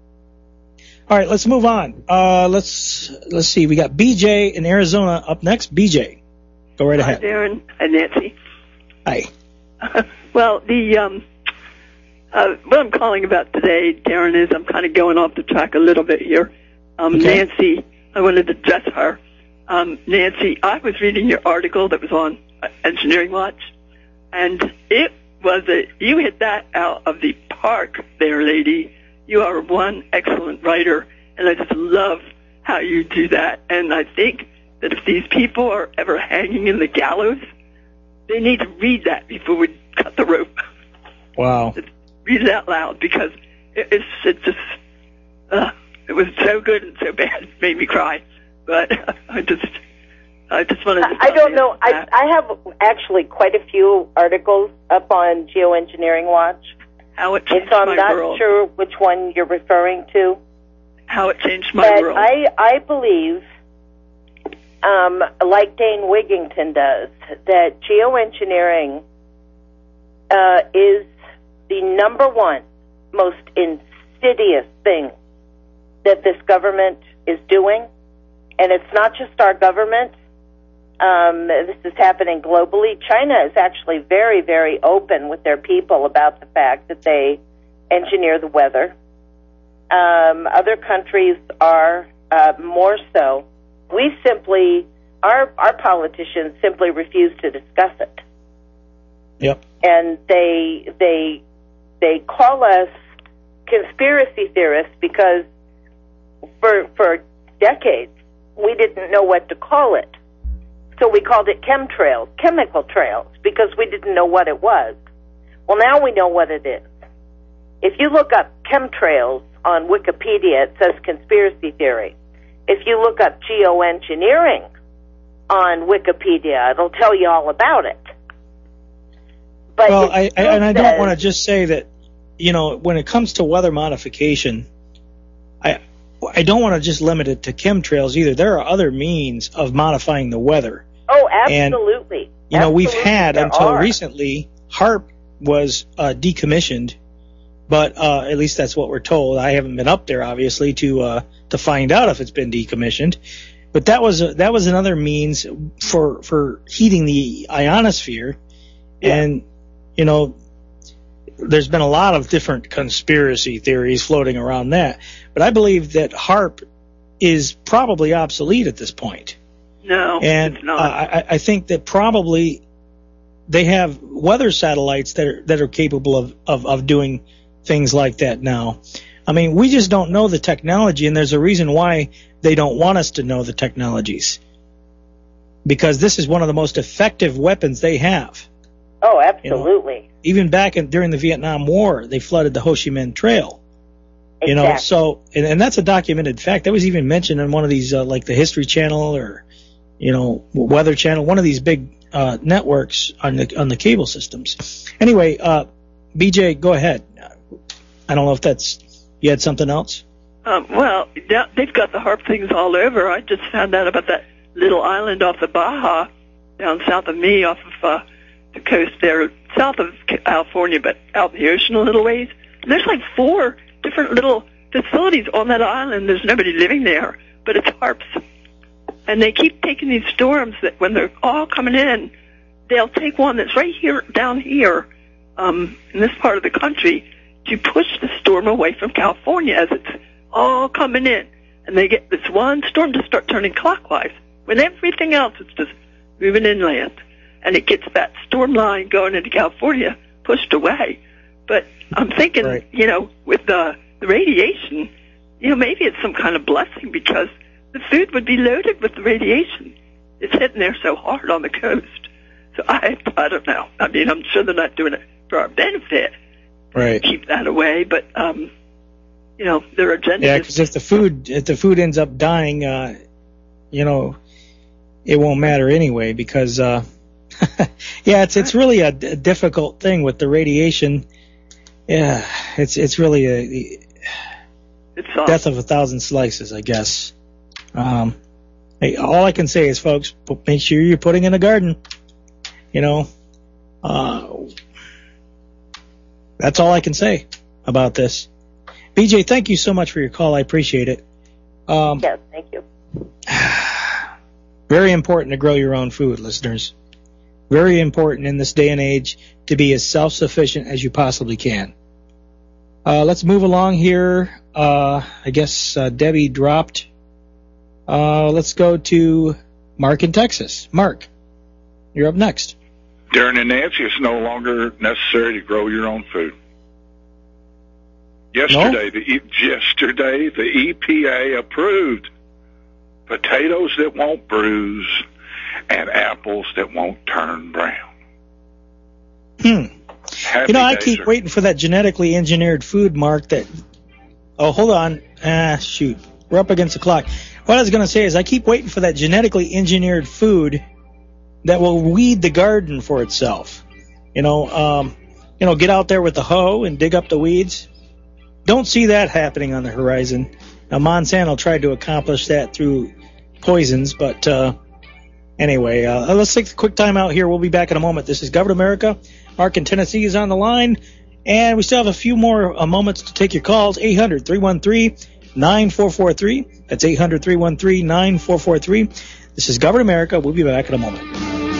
All right, let's move on. Uh, let's let's see. We got B J in Arizona up next. B J, go right ahead. Hi, Darren. Hi, Nancy. Hi. Uh, well, the um, uh, what I'm calling about today, Darren, is I'm kind of going off the track a little bit here. Um, okay. Nancy, I wanted to address her. Um, Nancy, I was reading your article that was on uh, Engineering Watch, and it was a, you hit that out of the park there, lady. You are one excellent writer, and I just love how you do that. And I think that if these people are ever hanging in the gallows, they need to read that before we cut the rope. Wow. Just read it out loud, because it, it's, it's just, uh, it was so good and so bad. It made me cry. But I just, I just wanted to... I don't know. I, I have actually quite a few articles up on Geoengineering Watch. How it and changed so I'm my not world. sure which one you're referring to. How it changed my but world. I, I believe, um, like Dane Wigington does, that geoengineering uh, is the number one most insidious thing that this government is doing. And it's not just our government. Um, this is happening globally. China is actually very, very open with their people about the fact that they engineer the weather. Um, other countries are uh, more so. We simply, our our politicians simply refuse to discuss it. Yep. And they they they call us conspiracy theorists because for for decades we didn't know what to call it. So we called it chemtrails, chemical trails, because we didn't know what it was. Well, now we know what it is. If you look up chemtrails on Wikipedia, it says conspiracy theory. If you look up geoengineering on Wikipedia, it'll tell you all about it. But well, I, I, and I says, don't want to just say that, you know, when it comes to weather modification, I I don't want to just limit it to chemtrails either. There are other means of modifying the weather. Oh, absolutely. And, you know, absolutely we've had there until are. recently, HAARP was uh, decommissioned, but uh, at least that's what we're told. I haven't been up there, obviously, to uh, to find out if it's been decommissioned. But that was a, that was another means for for heating the ionosphere, Yeah. and you know, there's been a lot of different conspiracy theories floating around that. But I believe that HAARP is probably obsolete at this point. No, and it's not. Uh, I, I think that probably they have weather satellites that are that are capable of, of, of doing things like that now. I mean, we just don't know the technology, and there's a reason why they don't want us to know the technologies. Because this is one of the most effective weapons they have. Oh, absolutely. You know, even back in, during the Vietnam War, they flooded the Ho Chi Minh Trail. You know, Exactly. so, and, and that's a documented fact. That was even mentioned in one of these, uh, like the History Channel or, you know, Weather Channel, one of these big uh, networks on the on the cable systems. Anyway, uh, B J, go ahead. I don't know if that's, you had something else? Um, well, yeah, they've got the HAARP things all over. I just found out about that little island off the Baja, down south of me, off of uh, the coast there, south of California, but out in the ocean a little ways. And there's like four different little facilities on that island. There's nobody living there, but it's HAARPs. And they keep taking these storms that when they're all coming in, they'll take one that's right here, down here, um, in this part of the country, to push the storm away from California as it's all coming in. And they get this one storm to start turning clockwise, when everything else is just moving inland. And it gets that storm line going into California pushed away. But I'm thinking, Right. you know, with the, the radiation, you know, maybe it's some kind of blessing because the food would be loaded with the radiation. It's hitting there so hard on the coast. So I, I don't know. I mean, I'm sure they're not doing it for our benefit. Right. Keep that away, but um, you know, their agenda. Yeah, is because if the food if the food ends up dying, uh, you know, it won't matter anyway. Because uh, yeah, it's it's really a, d- difficult thing with the radiation. Yeah, it's it's really a it's death of a thousand slices, I guess. Um, hey, all I can say is, folks, p- make sure you're putting in a garden. You know, uh, that's all I can say about this. B J, thank you so much for your call. I appreciate it. Um, yes, thank you. Very important to grow your own food, listeners. Very important in this day and age to be as self-sufficient as you possibly can. Uh, let's move along here. Uh, I guess uh, Debbie dropped. Uh, let's go to Mark in Texas. Mark, you're up next. Darren and Nancy, it's no longer necessary to grow your own food. Yesterday, no? the yesterday the E P A approved potatoes that won't bruise and apples that won't turn brown. Hmm. Happy you know, I days keep are- waiting for that genetically engineered food, Mark, that... Oh, hold on. Ah, shoot. We're up against the clock. What I was going to say is I keep waiting for that genetically engineered food that will weed the garden for itself. You know, um, you know, get out there with the hoe and dig up the weeds. Don't see that happening on the horizon. Now, Monsanto tried to accomplish that through poisons, but uh, anyway, uh, let's take a quick time out here. We'll be back in a moment. This is Governor America. Mark in Tennessee is on the line, and we still have a few more uh, moments to take your calls. eight hundred, three one three, nine four four three. That's eight hundred, three one three, nine four four three. This is Governor America. We'll be back in a moment.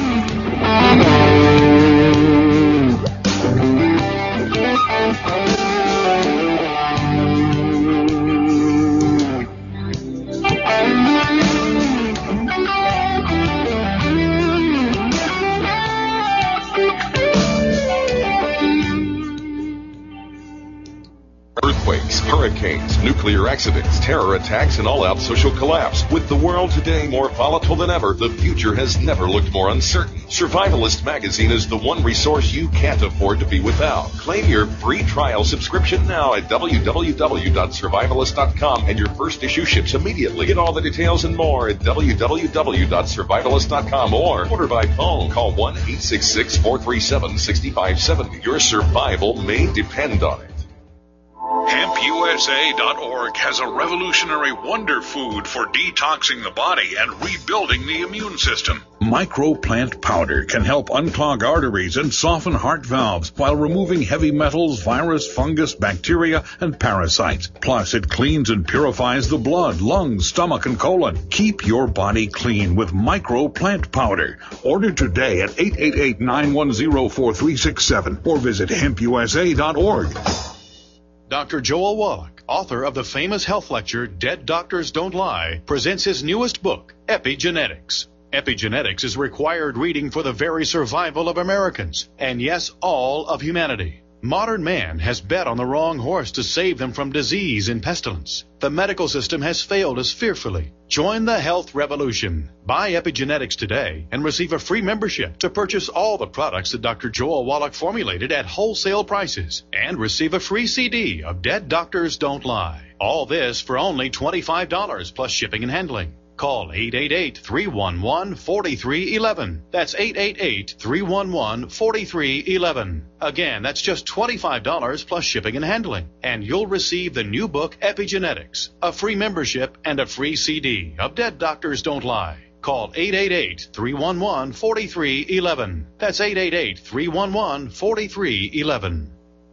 Earthquakes, hurricanes, nuclear accidents, terror attacks, and all-out social collapse. With the world today more volatile than ever, the future has never looked more uncertain. Survivalist Magazine is the one resource you can't afford to be without. Claim your free trial subscription now at w w w dot survivalist dot com, and your first issue ships immediately. Get all the details and more at w w w dot survivalist dot com or order by phone. Call one eight six six, four three seven, six five seven zero. Your survival may depend on it. hemp u s a dot org has a revolutionary wonder food for detoxing the body and rebuilding the immune system. Microplant powder can help unclog arteries and soften heart valves while removing heavy metals, virus, fungus, bacteria, and parasites. Plus, it cleans and purifies the blood, lungs, stomach, and colon. Keep your body clean with Microplant powder. Order today at eight eight eight, nine one zero, four three six seven or visit hemp u s a dot org. Doctor Joel Wallach, author of the famous health lecture Dead Doctors Don't Lie, presents his newest book, Epigenetics. Epigenetics is required reading for the very survival of Americans, and yes, all of humanity. Modern man has bet on the wrong horse to save them from disease and pestilence. The medical system has failed us fearfully. Join the health revolution. Buy Epigenetics today and receive a free membership to purchase all the products that Doctor Joel Wallach formulated at wholesale prices and receive a free C D of Dead Doctors Don't Lie. All this for only twenty-five dollars plus shipping and handling. Call eight eight eight, three one one, four three one one. That's eight eight eight, three one one, four three one one. Again, that's just twenty-five dollars plus shipping and handling. And you'll receive the new book Epigenetics, a free membership, and a free C D of Dead Doctors Don't Lie. Call eight eight eight, three one one, four three one one. That's eight eight eight, three one one, four three one one.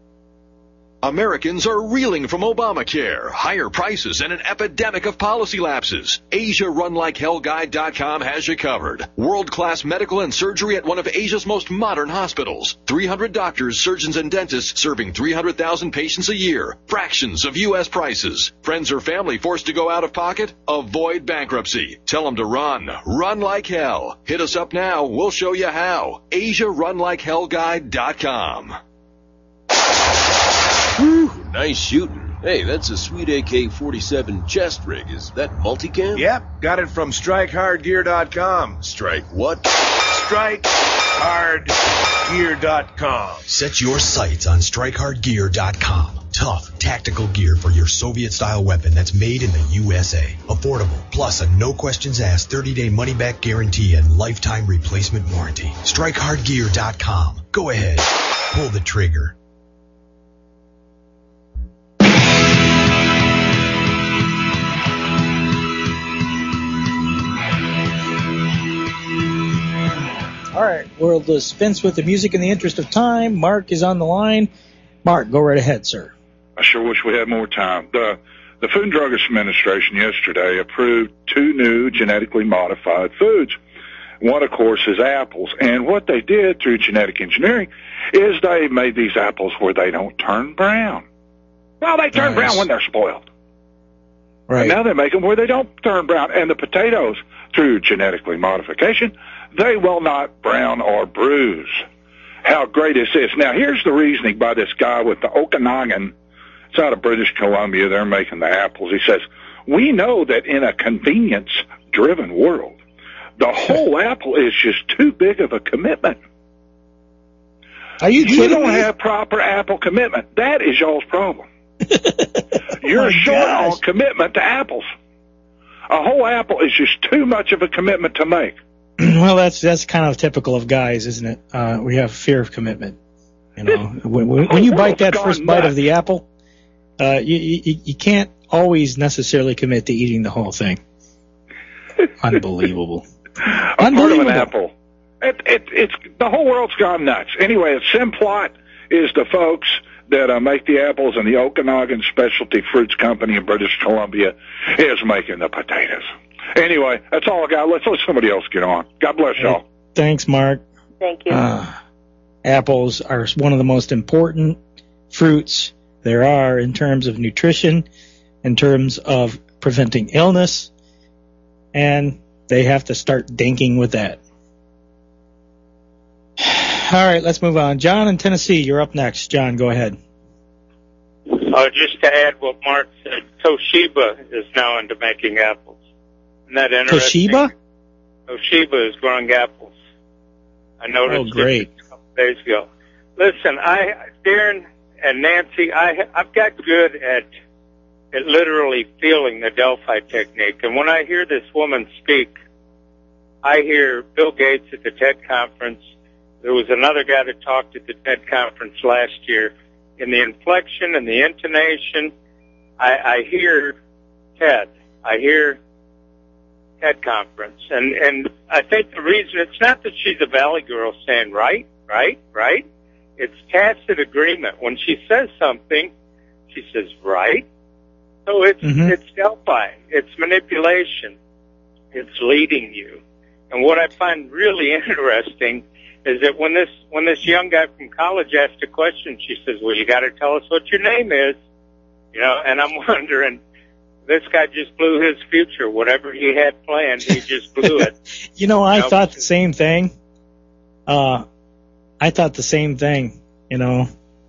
Americans are reeling from Obamacare, higher prices, and an epidemic of policy lapses. Asia Run Like Hell Guide dot com has you covered. World-class medical and surgery at one of Asia's most modern hospitals. three hundred doctors, surgeons, and dentists serving three hundred thousand patients a year. Fractions of U S prices. Friends or family forced to go out of pocket? Avoid bankruptcy. Tell them to run. Run like hell. Hit us up now. We'll show you how. Asia Run Like Hell Guide dot com. Whew, nice shooting. Hey, that's a sweet A K forty-seven chest rig. Is that multicam? Yep, got it from strike hard gear dot com. Strike what? strike hard gear dot com. Set your sights on strike hard gear dot com. Tough, tactical gear for your Soviet-style weapon that's made in the U S A. Affordable, plus a no-questions-asked thirty-day money-back guarantee and lifetime replacement warranty. strike hard gear dot com. Go ahead, pull the trigger. All right, we'll dispense with the music in the interest of time. Mark is on the line. Mark, go right ahead, sir. I sure wish we had more time. The the Food and Drug Administration yesterday approved two new genetically modified foods. One, of course, is apples. And what they did through genetic engineering is they made these apples where they don't turn brown. Well, they turn nice. brown when they're spoiled. Right. And now they make them where they don't turn brown. And the potatoes through genetically modification, they will not brown or bruise. How great is this? Now, here's the reasoning by this guy with the Okanagan. It's out of British Columbia. They're making the apples. He says, we know that in a convenience-driven world, the whole apple is just too big of a commitment. Are you kidding You don't me? have proper apple commitment. That is y'all's problem. You're Oh, short gosh. on commitment to apples. A whole apple is just too much of a commitment to make. Well, that's that's kind of typical of guys, isn't it? Uh, we have fear of commitment. You know, when, when, when you bite that gone first bite nuts. of the apple, uh, you, you you can't always necessarily commit to eating the whole thing. Unbelievable. A part of Unbelievable. an apple. It, it, it's the whole world's gone nuts. Anyway, Simplot is the folks that uh, make the apples, and the Okanagan Specialty Fruits Company in British Columbia is making the potatoes. Anyway, that's all I got. Let's let somebody else get on. God bless y'all. Thanks, Mark. Thank you. Uh, apples are one of the most important fruits there are in terms of nutrition, in terms of preventing illness, and they have to start dinking with that. All right, let's move on. John in Tennessee, you're up next. John, go ahead. Uh, just to add what Mark said, Toshiba is now into making apples. Isn't that interesting? Toshiba? Toshiba is growing apples. I noticed Oh, great. it a couple days ago. Listen, I, Darren and Nancy, I, I've got good at, at literally feeling the Delphi technique. And when I hear this woman speak, I hear Bill Gates at the TED conference. There was another guy that talked at the TED conference last year. In the inflection and the intonation, I, I hear TED. I hear TED conference. And, and I think the reason, it's not that she's a Valley girl saying right, right, right. It's tacit agreement. When she says something, she says right. So it's, Mhm. it's Delphi. It's manipulation. It's leading you. And what I find really interesting is that when this when this young guy from college asked a question, she says, well, you got to tell us what your name is. You know, and I'm wondering, this guy just blew his future. Whatever he had planned, he just blew it. You know, I You know? thought the same thing. Uh, I thought the same thing, you know.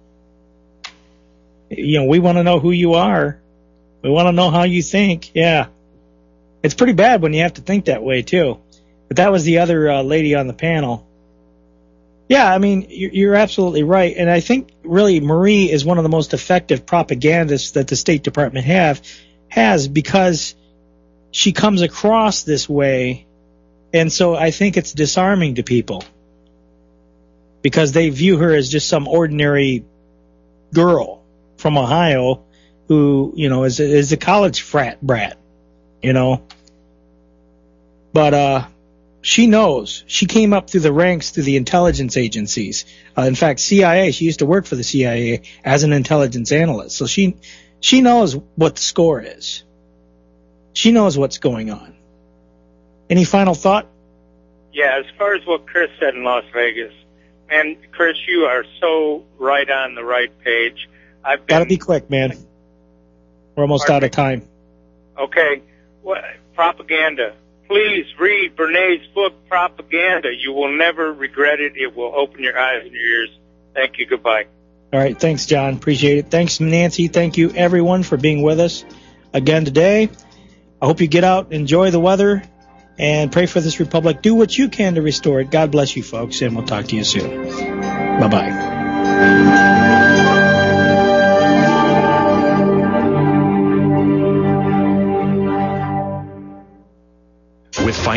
You know, we want to know who you are. We want to know how you think. Yeah. It's pretty bad when you have to think that way, too. But that was the other uh, lady on the panel. Yeah, I mean, you're, you're absolutely right. And I think really Marie is one of the most effective propagandists that the State Department have has because she comes across this way. And so I think it's disarming to people because they view her as just some ordinary girl from Ohio who, you know, is, is a college frat brat, you know. But, uh, she knows. She came up through the ranks through the intelligence agencies. Uh, in fact, C I A, she used to work for the C I A as an intelligence analyst. So she she knows what the score is. She knows what's going on. Any final thought? Yeah, as far as what Chris said in Las Vegas, and Chris, you are so right on the right page. I've been, Gotta be quick, man. We're almost out of time. okay, what, propaganda. Please read Bernays' book, Propaganda. You will never regret it. It will open your eyes and your ears. Thank you. Goodbye. All right. Thanks, John. Appreciate it. Thanks, Nancy. Thank you, everyone, for being with us again today. I hope you get out, enjoy the weather, and pray for this republic. Do what you can to restore it. God bless you, folks, and we'll talk to you soon. Bye-bye.